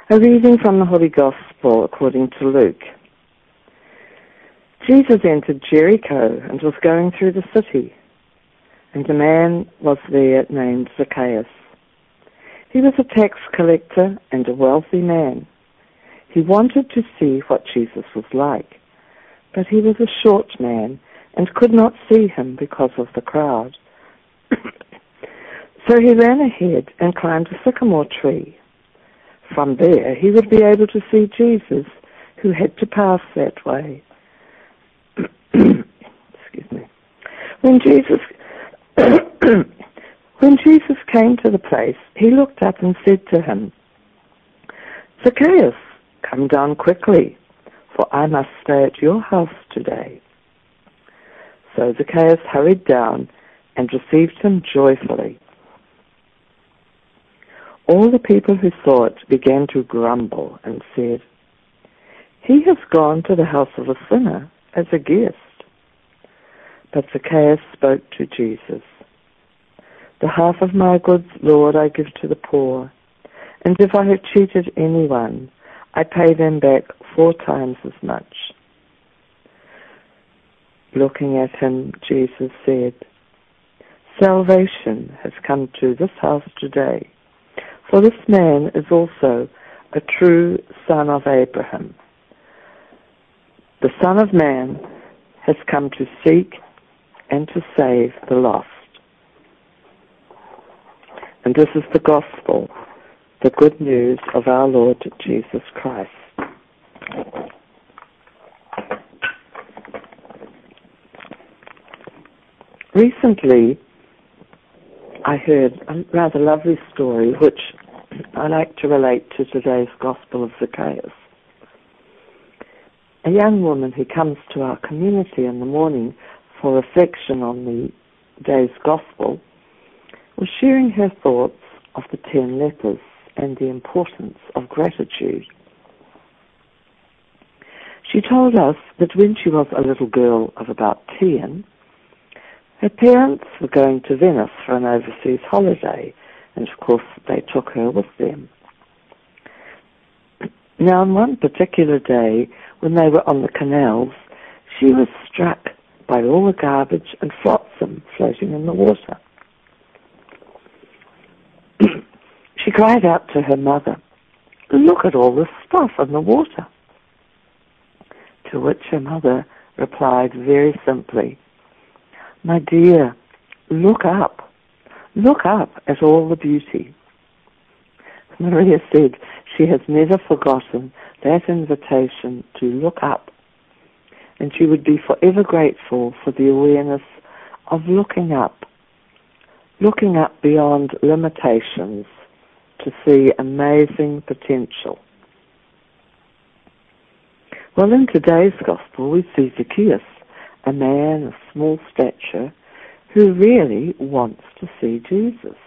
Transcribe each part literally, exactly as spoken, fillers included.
A reading from the Holy Gospel according to Luke. Jesus entered Jericho and was going through the city, and a man was there named Zacchaeus. He was a tax collector and a wealthy man. He wanted to see what Jesus was like, but he was a short man and could not see him because of the crowd. So he ran ahead and climbed a sycamore tree. From there, he would be able to see Jesus, who had to pass that way. Excuse me. When Jesus, when Jesus came to the place, he looked up and said to him, "Zacchaeus, come down quickly, for I must stay at your house today." So Zacchaeus hurried down and received him joyfully. All the people who saw it began to grumble and said, "He has gone to the house of a sinner as a guest." But Zacchaeus spoke to Jesus. "The half of my goods, Lord, I give to the poor, and if I have cheated anyone, I pay them back four times as much." Looking at him, Jesus said, "Salvation has come to this house today, for this man is also a true son of Abraham. The Son of Man has come to seek and to save the lost." And this is the gospel, the good news of our Lord Jesus Christ. Recently, I heard a rather lovely story which I like to relate to today's Gospel of Zacchaeus. A young woman who comes to our community in the morning for reflection on the day's Gospel was sharing her thoughts of the ten lepers and the importance of gratitude. She told us that when she was a little girl of about ten, her parents were going to Venice for an overseas holiday, and of course they took her with them. Now on one particular day, when they were on the canals, she was struck by all the garbage and flotsam floating in the water. She cried out to her mother, "Look at all this stuff in the water." To which her mother replied very simply, "My dear, look up. Look up at all the beauty." Maria said she has never forgotten that invitation to look up, and she would be forever grateful for the awareness of looking up, looking up beyond limitations to see amazing potential. Well, in today's Gospel, we see Zacchaeus, a man of small stature, who really wants to see Jesus.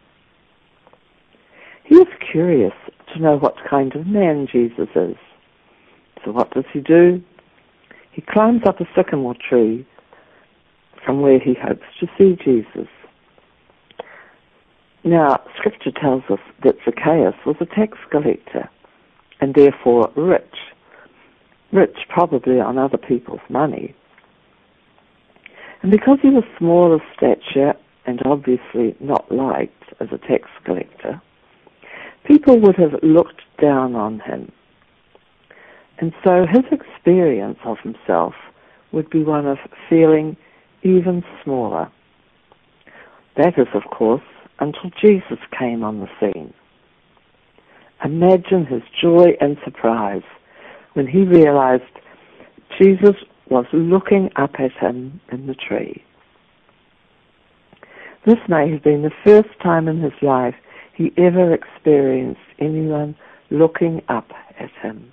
He is curious to know what kind of man Jesus is. So what does he do? He climbs up a sycamore tree from where he hopes to see Jesus. Now, Scripture tells us that Zacchaeus was a tax collector and therefore rich, rich probably on other people's money. And because he was small of stature and obviously not liked as a tax collector, people would have looked down on him. And so his experience of himself would be one of feeling even smaller. That is, of course, until Jesus came on the scene. Imagine his joy and surprise when he realized Jesus was looking up at him in the tree. This may have been the first time in his life he ever experienced anyone looking up at him.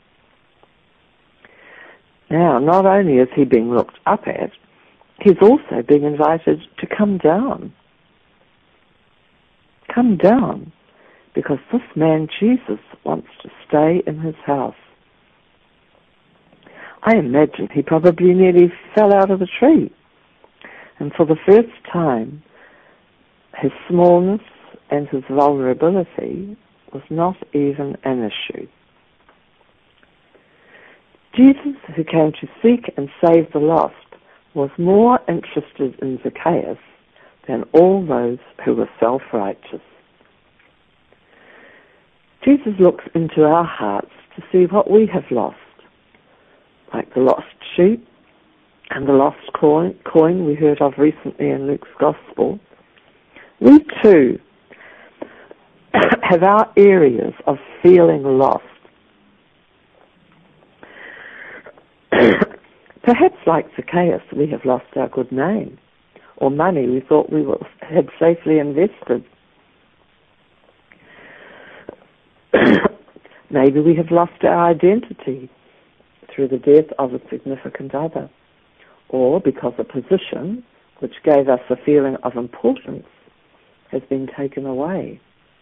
Now, not only is he being looked up at, he's also being invited to come down. Come down, because this man Jesus wants to stay in his house. I imagine he probably nearly fell out of the tree. And for the first time, his smallness and his vulnerability was not even an issue. Jesus, who came to seek and save the lost, was more interested in Zacchaeus than all those who were self-righteous. Jesus looks into our hearts to see what we have lost, like the lost sheep and the lost coin, coin we heard of recently in Luke's Gospel. We too have our areas of feeling lost. Perhaps like Zacchaeus, we have lost our good name, or money we thought we were, had safely invested. Maybe we have lost our identity through the death of a significant other, or because a position which gave us a feeling of importance has been taken away.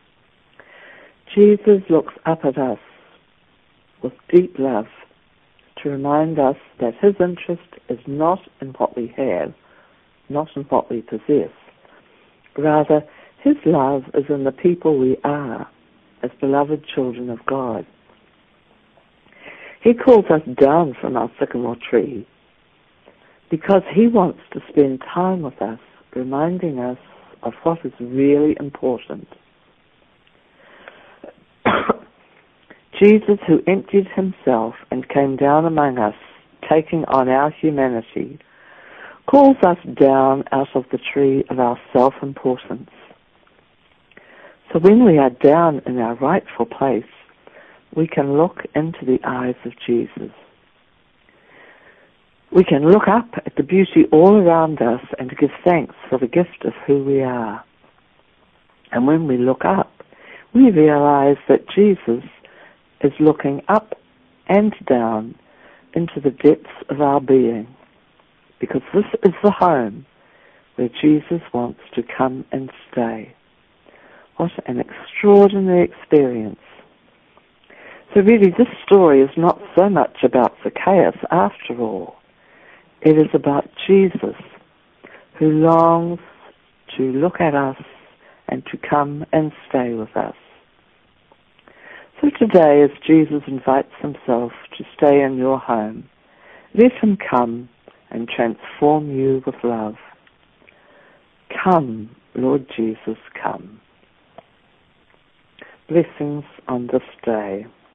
Jesus looks up at us with deep love to remind us that his interest is not in what we have, not in what we possess. Rather, his love is in the people we are as beloved children of God. He calls us down from our sycamore tree because he wants to spend time with us, reminding us of what is really important. Jesus, who emptied himself and came down among us, taking on our humanity, calls us down out of the tree of our self-importance. So when we are down in our rightful place, we can look into the eyes of Jesus. We can look up at the beauty all around us and give thanks for the gift of who we are. And when we look up, we realize that Jesus is looking up and down into the depths of our being, because this is the home where Jesus wants to come and stay. What an extraordinary experience. So really, this story is not so much about Zacchaeus after all. It is about Jesus, who longs to look at us and to come and stay with us. So today, as Jesus invites himself to stay in your home, let him come and transform you with love. Come, Lord Jesus, come. Blessings on this day.